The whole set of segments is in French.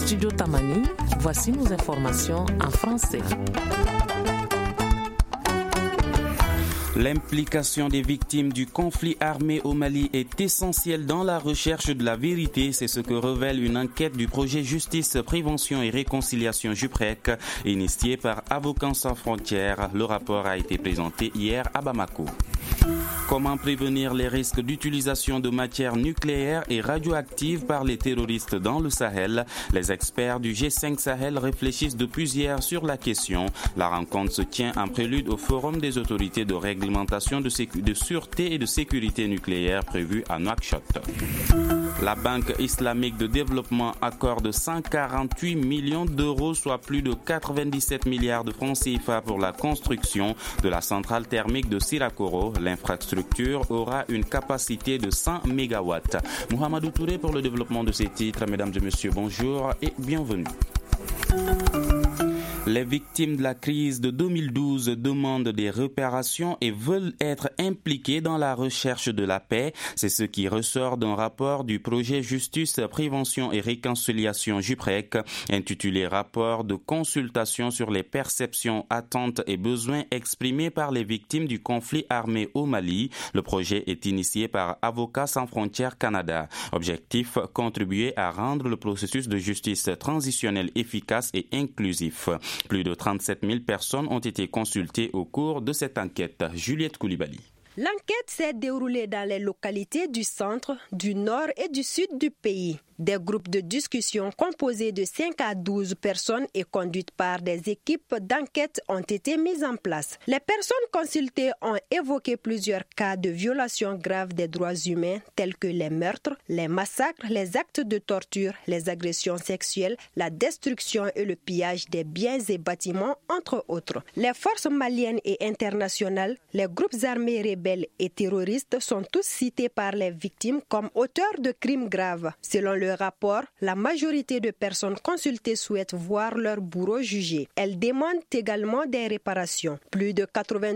Studio Tamani, voici nos informations en français. L'implication des victimes du conflit armé au Mali est essentielle dans la recherche de la vérité. C'est ce que révèle une enquête du projet Justice, Prévention et Réconciliation JUPREC, initié par Avocats sans frontières. Le rapport a été présenté hier à Bamako. Comment prévenir les risques d'utilisation de matières nucléaires et radioactives par les terroristes dans le Sahel? Les experts du G5 Sahel réfléchissent depuis hier sur la question. La rencontre se tient en prélude au Forum des autorités de réglementation de sûreté et de sécurité nucléaire prévu à Nouakchott. La Banque islamique de développement accorde 148 millions d'euros, soit plus de 97 milliards de francs CFA pour la construction de la centrale thermique de Sirakoro. L'infrastructure aura une capacité de 100 MW. Mohamedou Touré pour le développement de ces titres. Mesdames et messieurs, bonjour et bienvenue. Les victimes de la crise de 2012 demandent des réparations et veulent être impliquées dans la recherche de la paix. C'est ce qui ressort d'un rapport du projet Justice, Prévention et Réconciliation JUPREC, intitulé Rapport de consultation sur les perceptions, attentes et besoins exprimés par les victimes du conflit armé au Mali. Le projet est initié par Avocats sans frontières Canada. Objectif, contribuer à rendre le processus de justice transitionnel efficace et inclusif. Plus de 37 000 personnes ont été consultées au cours de cette enquête. Juliette Koulibaly. L'enquête s'est déroulée dans les localités du centre, du nord et du sud du pays. Des groupes de discussion composés de 5 à 12 personnes et conduites par des équipes d'enquête ont été mises en place. Les personnes consultées ont évoqué plusieurs cas de violations graves des droits humains tels que les meurtres, les massacres, les actes de torture, les agressions sexuelles, la destruction et le pillage des biens et bâtiments, entre autres. Les forces maliennes et internationales, les groupes armés rebelles et terroristes sont tous cités par les victimes comme auteurs de crimes graves. Selon le rapport, la majorité de personnes consultées souhaitent voir leurs bourreaux jugés. Elles demandent également des réparations. Plus de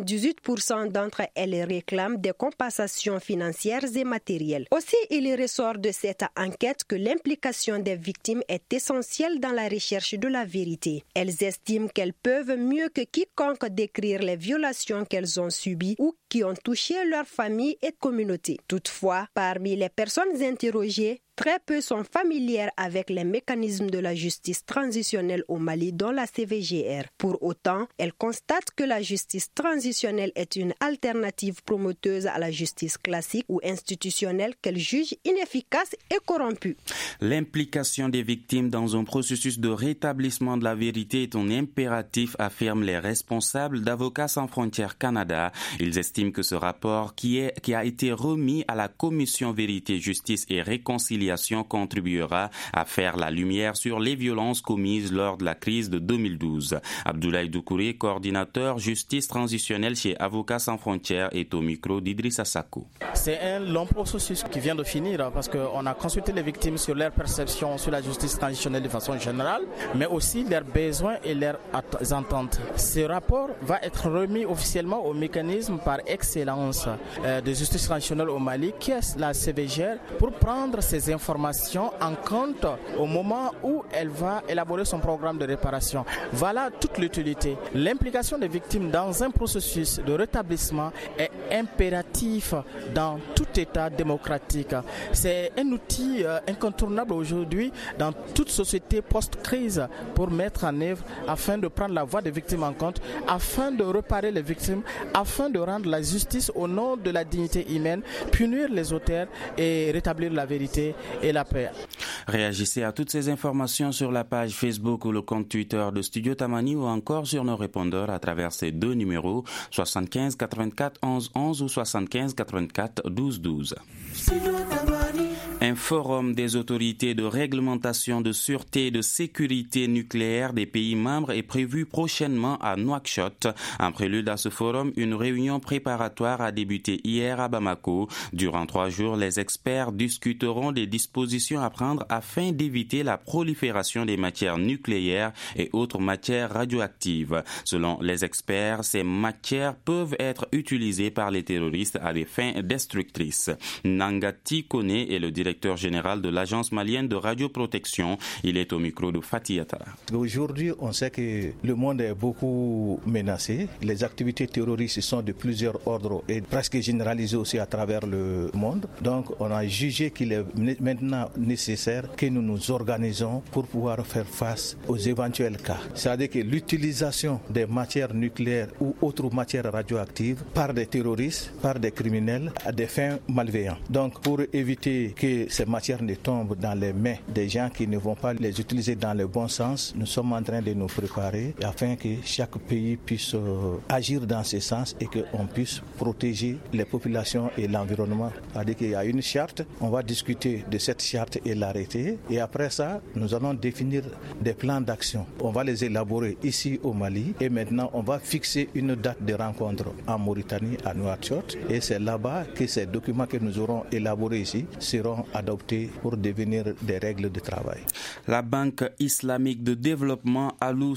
98% d'entre elles réclament des compensations financières et matérielles. Aussi, il ressort de cette enquête que l'implication des victimes est essentielle dans la recherche de la vérité. Elles estiment qu'elles peuvent mieux que quiconque décrire les violations qu'elles ont subies ou qui ont touché leur famille et communauté. Toutefois, parmi les personnes interrogées, très peu sont familières avec les mécanismes de la justice transitionnelle au Mali, dont la CVGR. Pour autant, elles constatent que la justice transitionnelle est une alternative promoteuse à la justice classique ou institutionnelle qu'elles jugent inefficace et corrompue. L'implication des victimes dans un processus de rétablissement de la vérité est un impératif, affirment les responsables d'Avocats sans frontières Canada. Ils estiment que ce rapport qui a été remis à la Commission Vérité, Justice et Réconciliation contribuera à faire la lumière sur les violences commises lors de la crise de 2012. Abdoulaye Doucouré, coordinateur justice transitionnelle chez Avocats sans frontières, est au micro d'Idrissa Sako. C'est un long processus qui vient de finir parce qu'on a consulté les victimes sur leur perception sur la justice transitionnelle de façon générale, mais aussi leurs besoins et leurs attentes. Ce rapport va être remis officiellement au mécanisme par excellence de justice transitionnelle au Mali, qui est la CVGR, pour prendre ces informations en compte au moment où elle va élaborer son programme de réparation. Voilà toute l'utilité. L'implication des victimes dans un processus de rétablissement est impératif dans tout État démocratique. C'est un outil incontournable aujourd'hui dans toute société post-crise pour mettre en œuvre afin de prendre la voix des victimes en compte, afin de réparer les victimes, afin de rendre la justice au nom de la dignité humaine, punir les auteurs et rétablir la vérité et la paix. Réagissez à toutes ces informations sur la page Facebook ou le compte Twitter de Studio Tamani ou encore sur nos répondeurs à travers ces deux numéros 75 84 11 11 ou 75 84 12 12. Un forum des autorités de réglementation de sûreté et de sécurité nucléaire des pays membres est prévu prochainement à Nouakchott. En prélude à ce forum, une réunion préparatoire a débuté hier à Bamako. Durant 3 jours, les experts discuteront des dispositions à prendre afin d'éviter la prolifération des matières nucléaires et autres matières radioactives. Selon les experts, ces matières peuvent être utilisées par les terroristes à des fins destructrices. Nangati Kone est le directeur directeur général de l'Agence malienne de radioprotection. Il est au micro de Fatih Atara. Aujourd'hui, on sait que le monde est beaucoup menacé. Les activités terroristes sont de plusieurs ordres et presque généralisées aussi à travers le monde. Donc, on a jugé qu'il est maintenant nécessaire que nous nous organisons pour pouvoir faire face aux éventuels cas. C'est-à-dire que l'utilisation des matières nucléaires ou autres matières radioactives par des terroristes, par des criminels à des fins malveillantes. Donc pour éviter que ces matières ne tombent dans les mains des gens qui ne vont pas les utiliser dans le bon sens, nous sommes en train de nous préparer afin que chaque pays puisse agir dans ce sens et qu'on puisse protéger les populations et l'environnement. C'est-à-dire qu'il y a une charte, on va discuter de cette charte et l'arrêter et après ça, nous allons définir des plans d'action. On va les élaborer ici au Mali et maintenant on va fixer une date de rencontre en Mauritanie, à Nouakchott, et c'est là-bas que ces documents que nous aurons élaborés ici seront adoptés pour devenir des règles de travail. La Banque islamique de développement alloue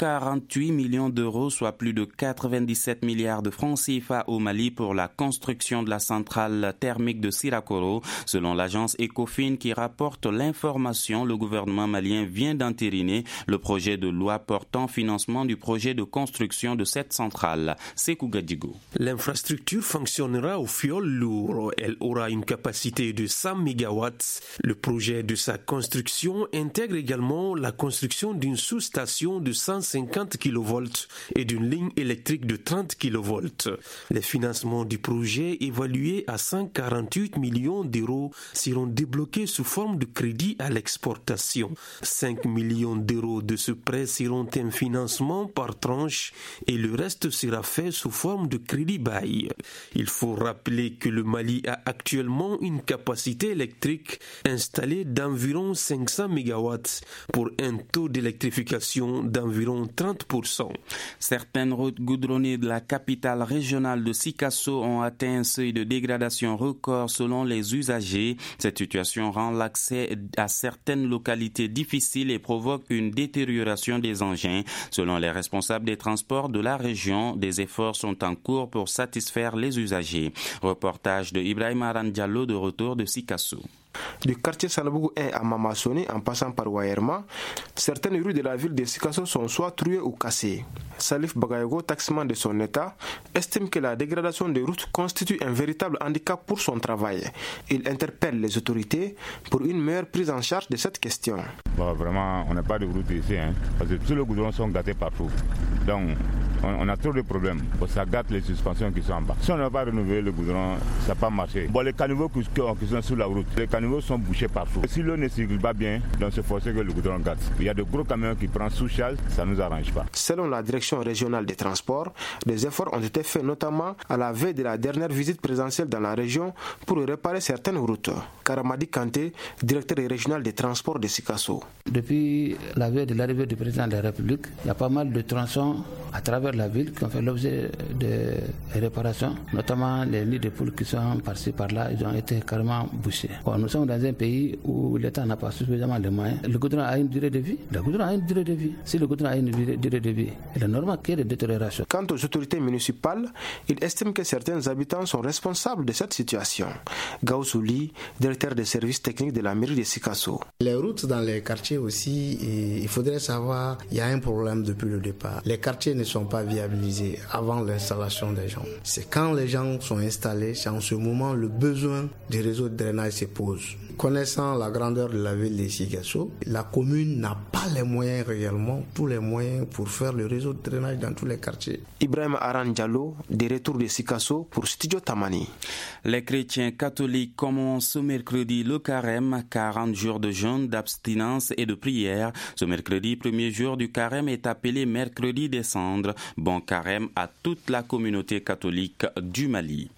148 millions d'euros, soit plus de 97 milliards de francs CFA au Mali pour la construction de la centrale thermique de Sirakoro. Selon l'agence Ecofin qui rapporte l'information, le gouvernement malien vient d'entériner le projet de loi portant financement du projet de construction de cette centrale. Sekou Gadigo. L'infrastructure fonctionnera au fioul lourd. Elle aura une capacité de 100 MW. Le projet de sa construction intègre également la construction d'une sous-station de 150 kV et d'une ligne électrique de 30 kV. Les financements du projet, évalués à 148 millions d'euros, seront débloqués sous forme de crédit à l'exportation. 5 millions d'euros de ce prêt seront un financement par tranche et le reste sera fait sous forme de crédit bail. Il faut rappeler que le Mali a actuellement une capacité électrique installée d'environ 500 MW pour un taux d'électrification d'environ 30%. Certaines routes goudronnées de la capitale régionale de Sikasso ont atteint un seuil de dégradation record selon les usagers. Cette situation rend l'accès à certaines localités difficile et provoque une détérioration des engins. Selon les responsables des transports de la région, des efforts sont en cours pour satisfaire les usagers. Reportage de Ibrahim Aran Diallo de retour de Sikasso. Du quartier Sanobougou 1 à Mamassoni en passant par Wayerma, certaines rues de la ville de Sikasso sont soit trouées ou cassées. Salif Bagayogo, taximan de son état, estime que la dégradation des routes constitue un véritable handicap pour son travail. Il interpelle les autorités pour une meilleure prise en charge de cette question. Bon, vraiment, on n'a pas de route ici, parce que tous les goudrons sont gâtés partout. Donc, on a trop de problèmes. Ça gâte les suspensions qui sont en bas. Si on n'a pas renouvelé le goudron, ça n'a pas marché. Bon, les caniveaux qui sont sur la route, les caniveaux sont bouchés partout. Si l'eau ne circule pas bien, donc c'est forcé que le goudron gâte. Il y a de gros camions qui prennent sous-charge, ça ne nous arrange pas. Selon la direction régionale des transports, des efforts ont été faits notamment à la veille de la dernière visite présidentielle dans la région pour réparer certaines routes. Karamadi Kanté, directeur régional des transports de Sikasso. Depuis la veille de l'arrivée du président de la République, il y a pas mal de tronçons à travers la ville qui ont fait l'objet de réparations, notamment les nids de poules qui sont par-ci par-là, ils ont été carrément bouchés. Bon, nous sommes dans un pays où l'État n'a pas suffisamment de moyens. Le goudron a une durée de vie. Le goudron a une durée de vie. Si le goudron a une durée de vie, il est normal qu'il y ait des détériorations. Quant aux autorités municipales, ils estiment que certains habitants sont responsables de cette situation. Gaousouli, directeur des services techniques de la mairie de Sikasso. Les routes dans les quartiers aussi, il faudrait savoir, il y a un problème depuis le départ. Les quartiers ne sont pas viabilisés avant l'installation des gens. C'est quand les gens sont installés, c'est en ce moment le besoin du réseau de drainage se pose. Connaissant la grandeur de la ville de Sikasso, la commune n'a pas les moyens réellement, tous les moyens pour faire le réseau de drainage dans tous les quartiers. Ibrahim Aran Diallo, des retours de Sikasso pour Studio Tamani. Les chrétiens catholiques commencent ce mercredi le carême, 40 jours de jeûne, d'abstinence et de prière. Ce mercredi, premier jour du carême, est appelé mercredi des cendres. Bon carême à toute la communauté catholique du Mali.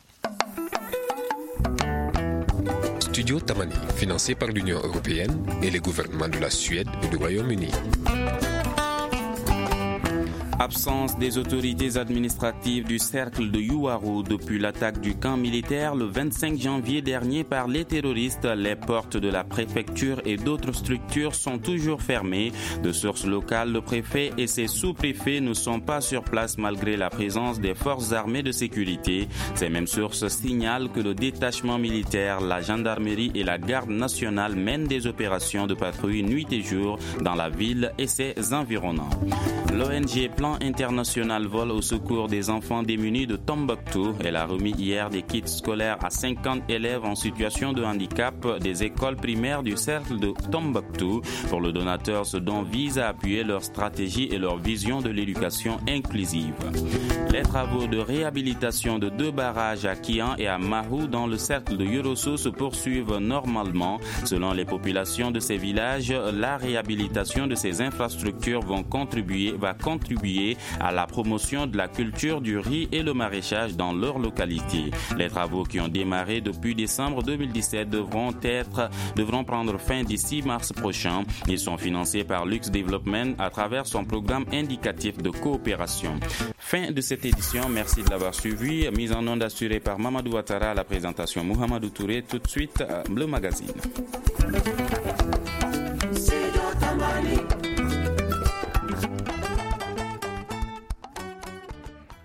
Studio Tamani, financé par l'Union européenne et les gouvernements de la Suède et du Royaume-Uni. Absence des autorités administratives du cercle de Yuwaru depuis l'attaque du camp militaire le 25 janvier dernier par les terroristes. Les portes de la préfecture et d'autres structures sont toujours fermées. De sources locales, le préfet et ses sous-préfets ne sont pas sur place malgré la présence des forces armées de sécurité. Ces mêmes sources signalent que le détachement militaire, la gendarmerie et la garde nationale mènent des opérations de patrouille nuit et jour dans la ville et ses environnants. L'ONG Plan International Vol au secours des enfants démunis de Tombouctou. Elle a remis hier des kits scolaires à 50 élèves en situation de handicap des écoles primaires du cercle de Tombouctou. Pour le donateur, ce don vise à appuyer leur stratégie et leur vision de l'éducation inclusive. Les travaux de réhabilitation de 2 barrages à Kian et à Mahou dans le cercle de Yorosso se poursuivent normalement. Selon les populations de ces villages, la réhabilitation de ces infrastructures va contribuer à la promotion de la culture du riz et le maraîchage dans leur localité. Les travaux qui ont démarré depuis décembre 2017 devront prendre fin d'ici mars prochain. Ils sont financés par Lux Development à travers son programme indicatif de coopération. Fin de cette édition, merci de l'avoir suivi. Mise en onde assurée par Mamadou Ouattara à la présentation Mohamedou Touré. Tout de suite, le magazine.